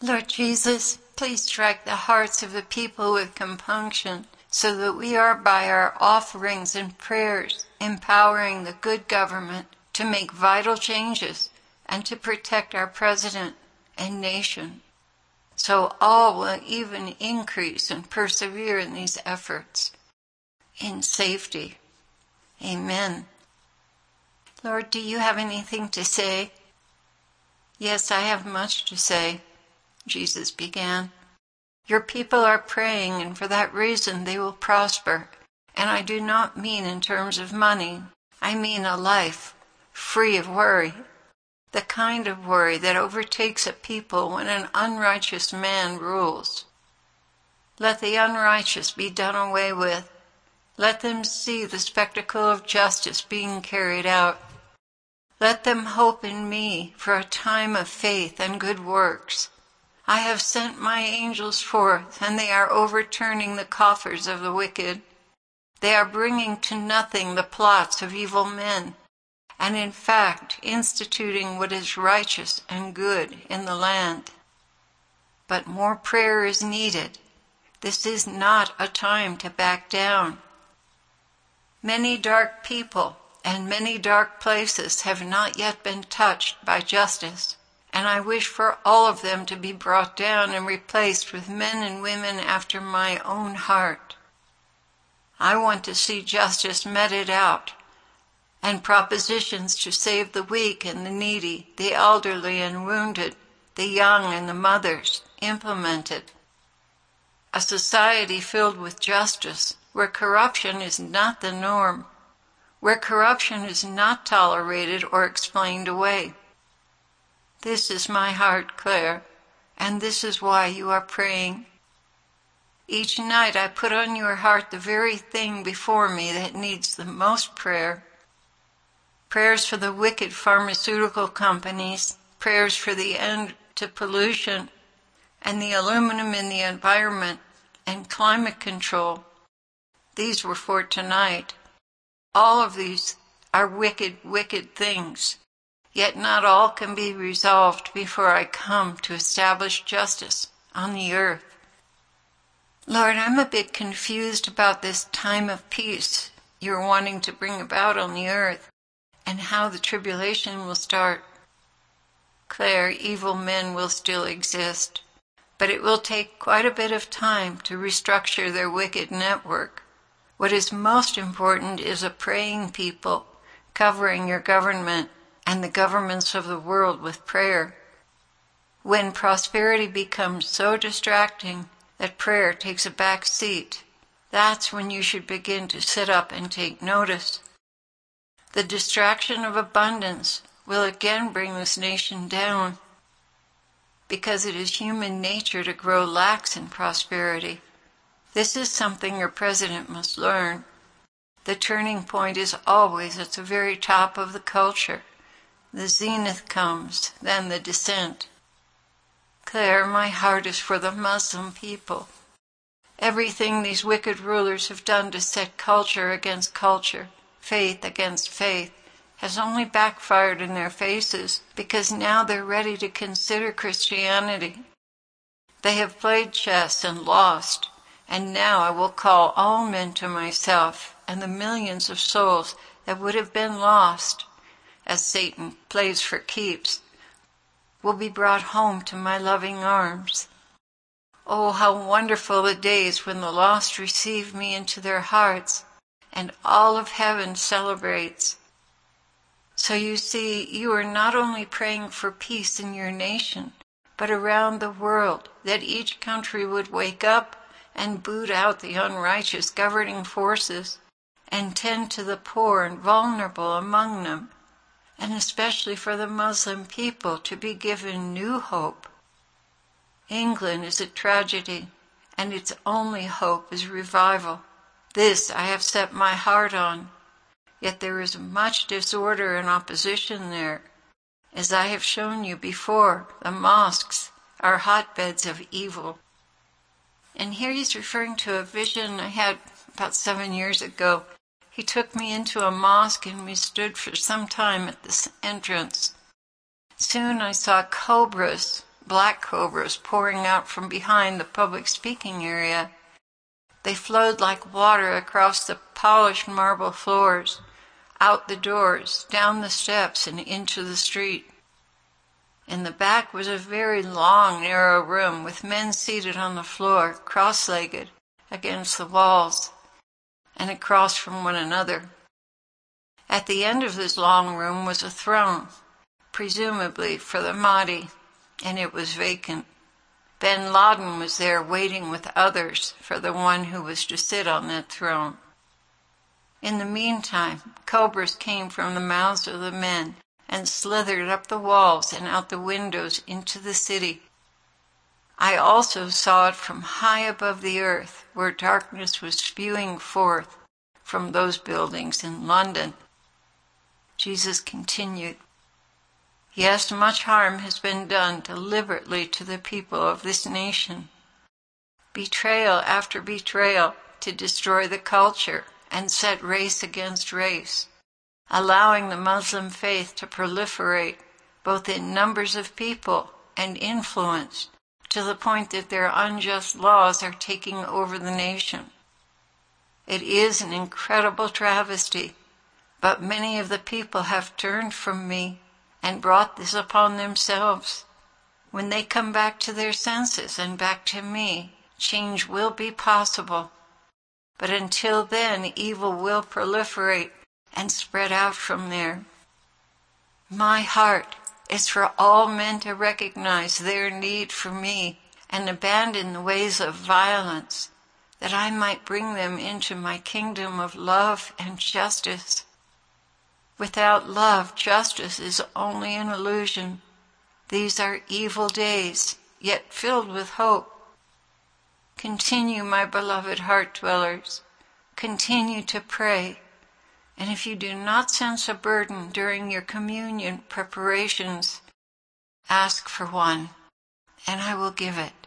Lord Jesus, please strike the hearts of the people with compunction, so that we are by our offerings and prayers empowering the good government to make vital changes and to protect our president and nation, so all will even increase and persevere in these efforts in safety. Amen. Lord, do you have anything to say? Yes, I have much to say, Jesus began. Your people are praying, and for that reason they will prosper. And I do not mean in terms of money. I mean a life free of worry. The kind of worry that overtakes a people when an unrighteous man rules. Let the unrighteous be done away with. Let them see the spectacle of justice being carried out. Let them hope in me for a time of faith and good works. I have sent my angels forth, and they are overturning the coffers of the wicked. They are bringing to nothing the plots of evil men, and in fact instituting what is righteous and good in the land. But more prayer is needed. This is not a time to back down. Many dark people and many dark places have not yet been touched by justice, and I wish for all of them to be brought down and replaced with men and women after my own heart. I want to see justice meted out, and propositions to save the weak and the needy, the elderly and wounded, the young and the mothers implemented. A society filled with justice, where corruption is not the norm, where corruption is not tolerated or explained away. This is my heart, Claire, and this is why you are praying. Each night I put on your heart the very thing before me that needs the most prayer. Prayers for the wicked pharmaceutical companies, prayers for the end to pollution, and the aluminum in the environment, and climate control. These were for tonight. All of these are wicked, wicked things. Yet not all can be resolved before I come to establish justice on the earth. Lord, I'm a bit confused about this time of peace you're wanting to bring about on the earth and how the tribulation will start. Claire, evil men will still exist, but it will take quite a bit of time to restructure their wicked network. What is most important is a praying people covering your government and the governments of the world with prayer. When prosperity becomes so distracting that prayer takes a back seat, that's when you should begin to sit up and take notice. The distraction of abundance will again bring this nation down, because it is human nature to grow lax in prosperity. This is something your president must learn. The turning point is always at the very top of the culture. The zenith comes, then the descent. Claire, my heart is for the Muslim people. Everything these wicked rulers have done to set culture against culture, faith against faith, has only backfired in their faces, because now they're ready to consider Christianity. They have played chess and lost, and now I will call all men to myself, and the millions of souls that would have been lost, as Satan plays for keeps, will be brought home to my loving arms. Oh, how wonderful the days when the lost receive me into their hearts, and all of heaven celebrates. So you see, you are not only praying for peace in your nation, but around the world, that each country would wake up and boot out the unrighteous governing forces, and tend to the poor and vulnerable among them, and especially for the Muslim people to be given new hope. England is a tragedy, and its only hope is revival. This I have set my heart on, yet there is much disorder and opposition there. As I have shown you before, the mosques are hotbeds of evil. And here he's referring to a vision I had about 7 years ago. He took me into a mosque and we stood for some time at this entrance. Soon I saw cobras black cobras pouring out from behind the public speaking area. They flowed like water across the polished marble floors, out the doors, down the steps, and into the street. In the back was a very long, narrow room with men seated on the floor, cross-legged, against the walls, and across from one another. At the end of this long room was a throne, presumably for the Mahdi, and it was vacant. Ben Laden was there waiting with others for the one who was to sit on that throne. In the meantime, cobras came from the mouths of the men and slithered up the walls and out the windows into the city. I also saw it from high above the earth, where darkness was spewing forth from those buildings in London. Jesus continued, "Yes, much harm has been done deliberately to the people of this nation. Betrayal after betrayal to destroy the culture and set race against race, allowing the Muslim faith to proliferate both in numbers of people and influence to the point that their unjust laws are taking over the nation. It is an incredible travesty, but many of the people have turned from me and brought this upon themselves. When they come back to their senses and back to me, change will be possible. But until then, evil will proliferate and spread out from there. My heart is for all men to recognize their need for me and abandon the ways of violence, that I might bring them into my kingdom of love and justice. Without love, justice is only an illusion. These are evil days, yet filled with hope. Continue, my beloved heart dwellers. Continue to pray. And if you do not sense a burden during your communion preparations, ask for one, and I will give it.